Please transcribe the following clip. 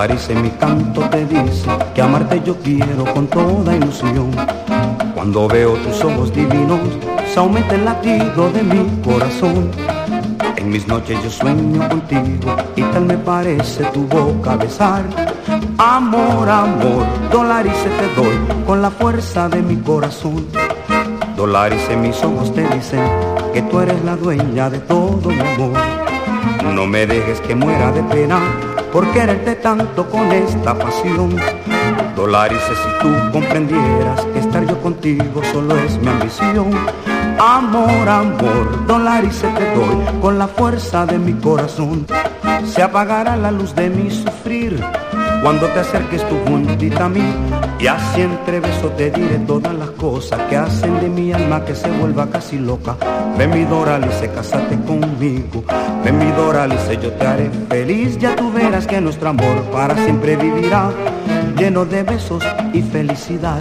Dolarice, mi canto te dice que amarte yo quiero con toda ilusión. Cuando veo tus ojos divinos, se aumenta el latido de mi corazón. En mis noches yo sueño contigo y tal me parece tu boca besar. Amor, amor, Dolarice te doy con la fuerza de mi corazón. Dolarice, mis ojos te dicen que tú eres la dueña de todo mi amor. No me dejes que muera de pena por quererte tanto con esta pasión. Dolarice, si tú comprendieras que estar yo contigo solo es mi ambición. Amor, amor, Dolarice te doy con la fuerza de mi corazón. Se apagará la luz de mi sufrir cuando te acerques tú juntita a mí, y así entre besos te diré todas las cosas que hacen de mi alma que se vuelva casi loca. Ven mi Doralice, cásate conmigo. Ven mi Doralice, yo te haré feliz. Ya tú verás que nuestro amor para siempre vivirá, lleno de besos y felicidad.